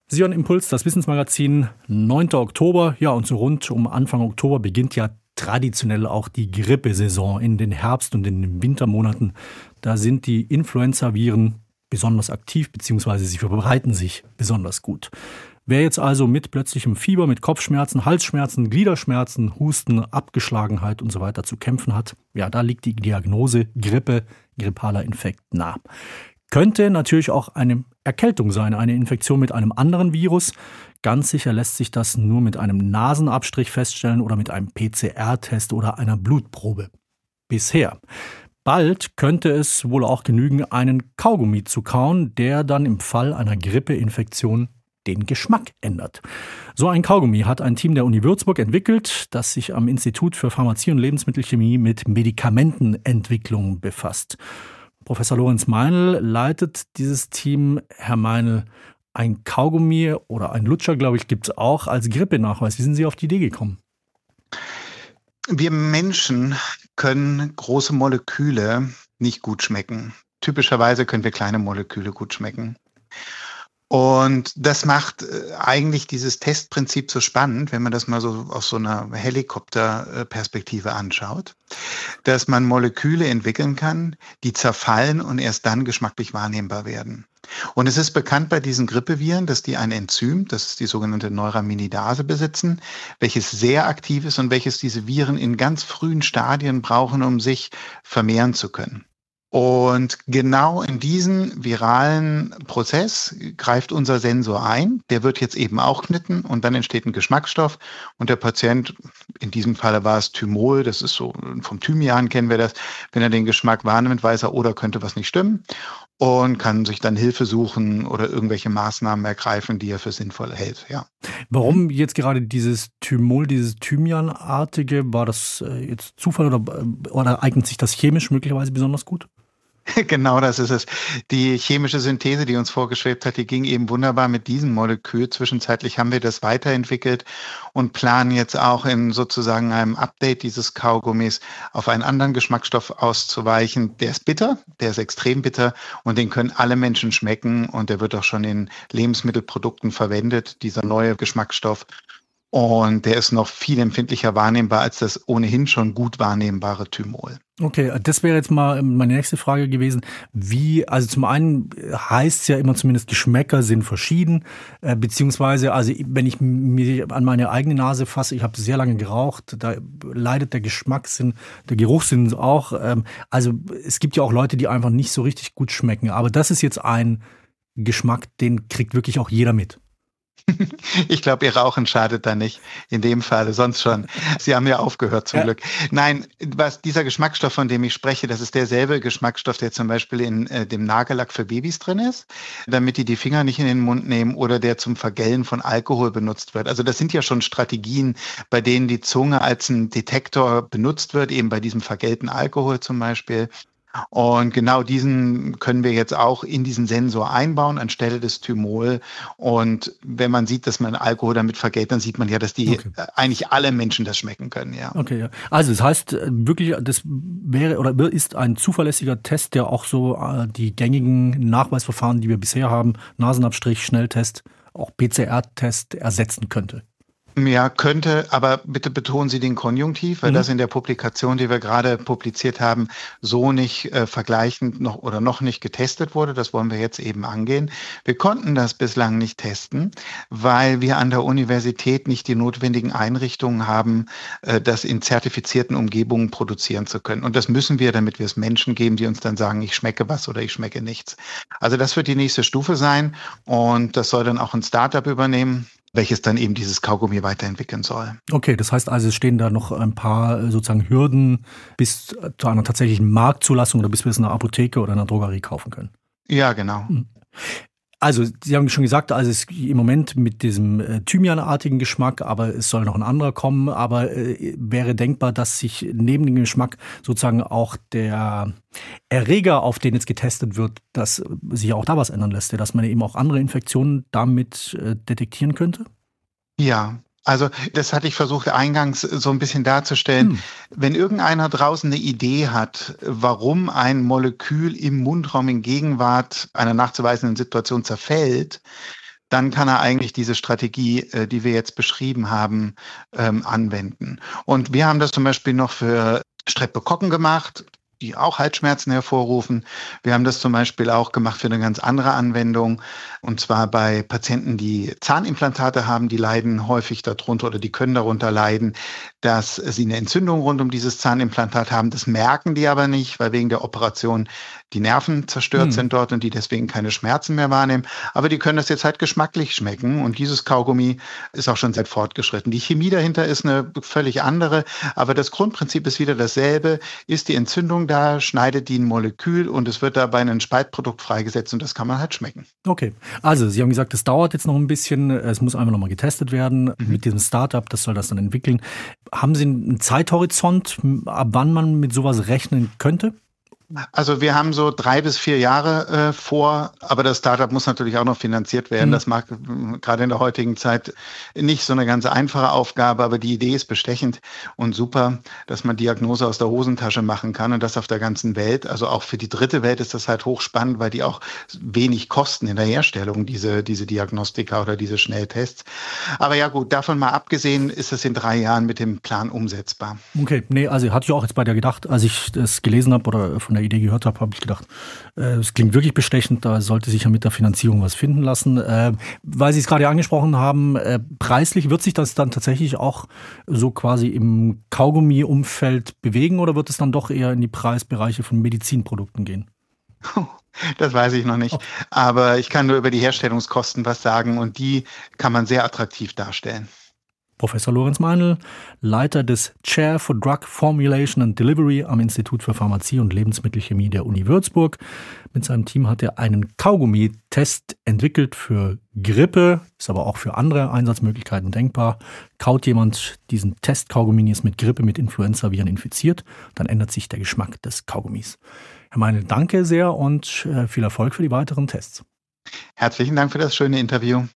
Sie hören Impuls, das Wissensmagazin, 9. Oktober. Ja, und so rund um Anfang Oktober beginnt ja traditionell auch die Grippesaison in den Herbst- und in den Wintermonaten. Da sind die Influenza-Viren besonders aktiv, beziehungsweise sie verbreiten sich besonders gut. Wer jetzt also mit plötzlichem Fieber, mit Kopfschmerzen, Halsschmerzen, Gliederschmerzen, Husten, Abgeschlagenheit und so weiter zu kämpfen hat, ja, da liegt die Diagnose Grippe, grippaler Infekt nah. Könnte natürlich auch eine Erkältung sein, eine Infektion mit einem anderen Virus. Ganz sicher lässt sich das nur mit einem Nasenabstrich feststellen oder mit einem PCR-Test oder einer Blutprobe. Bisher. Bald könnte es wohl auch genügen, einen Kaugummi zu kauen, der dann im Fall einer Grippeinfektion den Geschmack ändert. So ein Kaugummi hat ein Team der Uni Würzburg entwickelt, das sich am Institut für Pharmazie und Lebensmittelchemie mit Medikamentenentwicklung befasst. Professor Lorenz Meinl leitet dieses Team. Herr Meinl, ein Kaugummi oder ein Lutscher, glaube ich, gibt es auch als Grippenachweis. Wie sind Sie auf die Idee gekommen? Wir Menschen können große Moleküle nicht gut schmecken. Typischerweise können wir kleine Moleküle gut schmecken. Und das macht eigentlich dieses Testprinzip so spannend, wenn man das mal so aus so einer Helikopterperspektive anschaut, dass man Moleküle entwickeln kann, die zerfallen und erst dann geschmacklich wahrnehmbar werden. Und es ist bekannt bei diesen Grippeviren, dass die ein Enzym, das ist die sogenannte Neuraminidase, besitzen, welches sehr aktiv ist und welches diese Viren in ganz frühen Stadien brauchen, um sich vermehren zu können. Und genau in diesen viralen Prozess greift unser Sensor ein. Der wird jetzt eben auch knitten und dann entsteht ein Geschmacksstoff. Und der Patient, in diesem Falle war es Thymol, das ist so, vom Thymian kennen wir das, wenn er den Geschmack wahrnimmt, weiß er, oder könnte was nicht stimmen und kann sich dann Hilfe suchen oder irgendwelche Maßnahmen ergreifen, die er für sinnvoll hält. Ja. Warum jetzt gerade dieses Thymol, dieses Thymianartige? War das jetzt Zufall oder eignet sich das chemisch möglicherweise besonders gut? Genau, das ist es. Die chemische Synthese, die uns vorgeschwebt hat, die ging eben wunderbar mit diesem Molekül. Zwischenzeitlich haben wir das weiterentwickelt und planen jetzt auch in sozusagen einem Update dieses Kaugummis auf einen anderen Geschmacksstoff auszuweichen. Der ist bitter, der ist extrem bitter und den können alle Menschen schmecken und der wird auch schon in Lebensmittelprodukten verwendet, dieser neue Geschmacksstoff. Und der ist noch viel empfindlicher wahrnehmbar als das ohnehin schon gut wahrnehmbare Thymol. Okay, das wäre jetzt mal meine nächste Frage gewesen. Also zum einen heißt es ja immer zumindest, Geschmäcker sind verschieden, beziehungsweise, also wenn ich mir an meine eigene Nase fasse, ich habe sehr lange geraucht, da leidet der Geschmackssinn, der Geruchssinn auch. Also es gibt ja auch Leute, die einfach nicht so richtig gut schmecken, aber das ist jetzt ein Geschmack, den kriegt wirklich auch jeder mit. Ich glaube, Ihr Rauchen schadet da nicht, in dem Falle, sonst schon. Sie haben ja aufgehört, zum Glück. Nein, dieser Geschmacksstoff, von dem ich spreche, das ist derselbe Geschmacksstoff, der zum Beispiel in dem Nagellack für Babys drin ist, damit die Finger nicht in den Mund nehmen oder der zum Vergällen von Alkohol benutzt wird. Also das sind ja schon Strategien, bei denen die Zunge als ein Detektor benutzt wird, eben bei diesem vergällten Alkohol zum Beispiel. Und genau diesen können wir jetzt auch in diesen Sensor einbauen anstelle des Thymol. Und wenn man sieht, dass man Alkohol damit vergeht, dann sieht man ja, dass eigentlich alle Menschen das schmecken können. Ja. Okay, ja. Also das heißt wirklich, das wäre oder ist ein zuverlässiger Test, der auch so die gängigen Nachweisverfahren, die wir bisher haben, Nasenabstrich, Schnelltest, auch PCR-Test ersetzen könnte. Ja, könnte, aber bitte betonen Sie den Konjunktiv, weil das in der Publikation, die wir gerade publiziert haben, so nicht vergleichend noch nicht getestet wurde. Das wollen wir jetzt eben angehen. Wir konnten das bislang nicht testen, weil wir an der Universität nicht die notwendigen Einrichtungen haben, das in zertifizierten Umgebungen produzieren zu können. Und das müssen wir, damit wir es Menschen geben, die uns dann sagen, ich schmecke was oder ich schmecke nichts. Also das wird die nächste Stufe sein und das soll dann auch ein Startup übernehmen, welches dann eben dieses Kaugummi weiterentwickeln soll. Okay, das heißt also, es stehen da noch ein paar sozusagen Hürden bis zu einer tatsächlichen Marktzulassung oder bis wir es in einer Apotheke oder in einer Drogerie kaufen können. Ja, genau. Also, Sie haben schon gesagt, also es ist im Moment mit diesem Thymianartigen Geschmack, aber es soll noch ein anderer kommen. Aber wäre denkbar, dass sich neben dem Geschmack sozusagen auch der Erreger, auf den jetzt getestet wird, dass sich auch da was ändern lässt, dass man eben auch andere Infektionen damit detektieren könnte? Ja. Also das hatte ich versucht eingangs so ein bisschen darzustellen. Wenn irgendeiner draußen eine Idee hat, warum ein Molekül im Mundraum in Gegenwart einer nachzuweisenden Situation zerfällt, dann kann er eigentlich diese Strategie, die wir jetzt beschrieben haben, anwenden. Und wir haben das zum Beispiel noch für Streptokokken gemacht, die auch Halsschmerzen hervorrufen. Wir haben das zum Beispiel auch gemacht für eine ganz andere Anwendung, und zwar bei Patienten, die Zahnimplantate haben, die leiden häufig darunter oder die können darunter leiden, dass sie eine Entzündung rund um dieses Zahnimplantat haben. Das merken die aber nicht, weil wegen der Operation die Nerven zerstört sind dort und die deswegen keine Schmerzen mehr wahrnehmen. Aber die können das jetzt halt geschmacklich schmecken, und dieses Kaugummi ist auch schon seit fortgeschritten. Die Chemie dahinter ist eine völlig andere, aber das Grundprinzip ist wieder dasselbe. Ist die Entzündung da, schneidet die ein Molekül und es wird dabei ein Spaltprodukt freigesetzt und das kann man halt schmecken. Okay, also Sie haben gesagt, es dauert jetzt noch ein bisschen, es muss einfach nochmal getestet werden mit diesem Startup, das soll das dann entwickeln. Haben Sie einen Zeithorizont, ab wann man mit sowas rechnen könnte? Also wir haben so 3 bis 4 Jahre vor, aber das Startup muss natürlich auch noch finanziert werden. Das mag gerade in der heutigen Zeit nicht so eine ganz einfache Aufgabe, aber die Idee ist bestechend und super, dass man Diagnose aus der Hosentasche machen kann und das auf der ganzen Welt. Also auch für die dritte Welt ist das halt hochspannend, weil die auch wenig kosten in der Herstellung, diese Diagnostika oder diese Schnelltests. Aber ja gut, davon mal abgesehen, ist das in 3 Jahren mit dem Plan umsetzbar. Okay, nee, also hatte ich auch jetzt bei dir gedacht, als ich das gelesen habe oder von der Idee gehört habe, habe ich gedacht, es klingt wirklich bestechend, da sollte sich ja mit der Finanzierung was finden lassen. Weil Sie es gerade angesprochen haben, preislich wird sich das dann tatsächlich auch so quasi im Kaugummi-Umfeld bewegen oder wird es dann doch eher in die Preisbereiche von Medizinprodukten gehen? Das weiß ich noch nicht, aber ich kann nur über die Herstellungskosten was sagen und die kann man sehr attraktiv darstellen. Professor Lorenz Meinl, Leiter des Chair for Drug Formulation and Delivery am Institut für Pharmazie und Lebensmittelchemie der Uni Würzburg. Mit seinem Team hat er einen Kaugummi-Test entwickelt für Grippe, ist aber auch für andere Einsatzmöglichkeiten denkbar. Kaut jemand diesen Test-Kaugummi ist mit Grippe, mit Influenza-Viren infiziert, dann ändert sich der Geschmack des Kaugummis. Herr Meinl, danke sehr und viel Erfolg für die weiteren Tests. Herzlichen Dank für das schöne Interview.